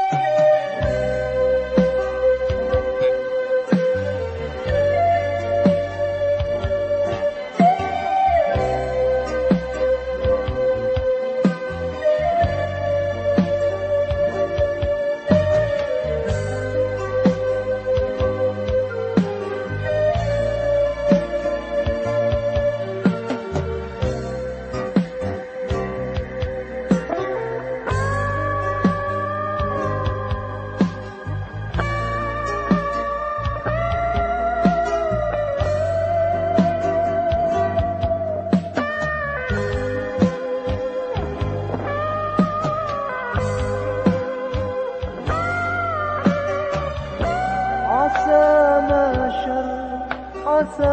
عسى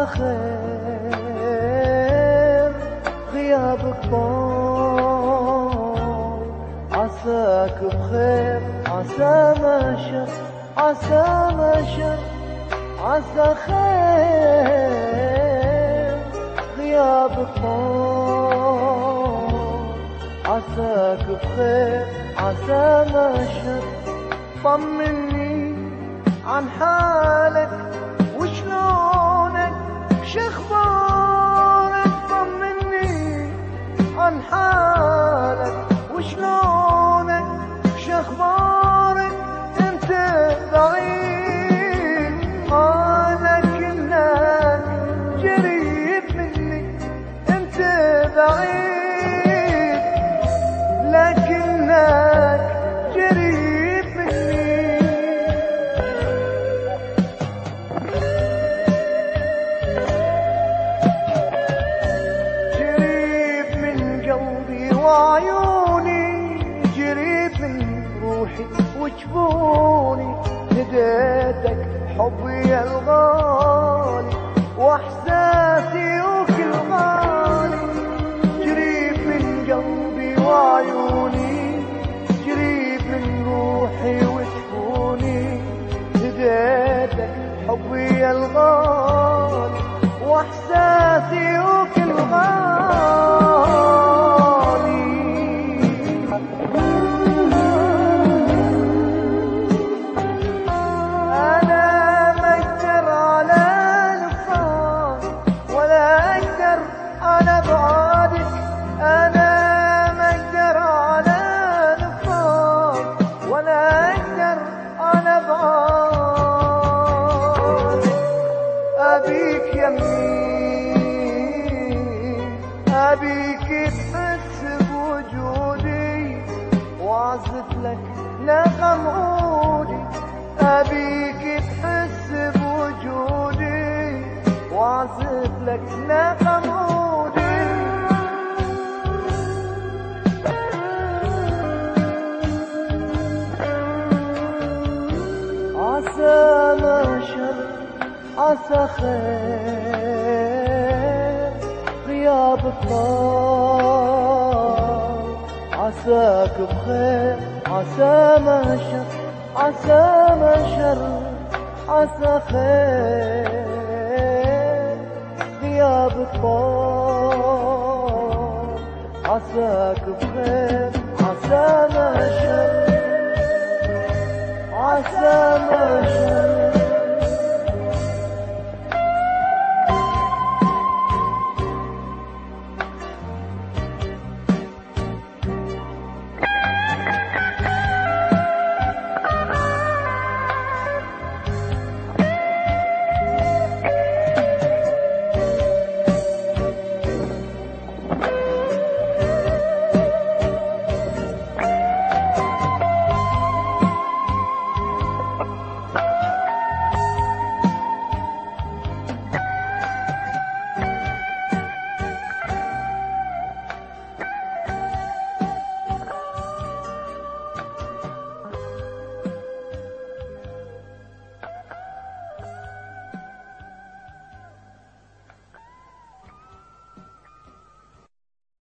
خير غيابك طال، عساك بخير، عسى ما شر، عسى ما شر، عسى خير غيابك طال، عساك بخير، عسى ما شر. طمني عن حالك وشلونك شخبارك، طمني عن حالك وشلونك شخبارك. انت بعيد انا كنك قريب مني، انت بعيد لكنك قريب مني. وعيوني جريت من روحي وجفوني، هديتك حبي الغالي واحساسي وكل غالي. جريت من قلبي وعيوني، جريت من روحي وجفوني، هديتك حبي الغالي واحساسي وكل غالي. أبيك يمين، أبيك تحس بوجودي وأعزف لك نغم عودي، أبيك تحس بوجودي وأعزف لك نغم عودي. عسى ما شر، عسى خير غيابك طال، عساك بخير، عسى ما شر، عسى ما شر، عسى خير غيابك طال، عساك بخير، عسى ما شر.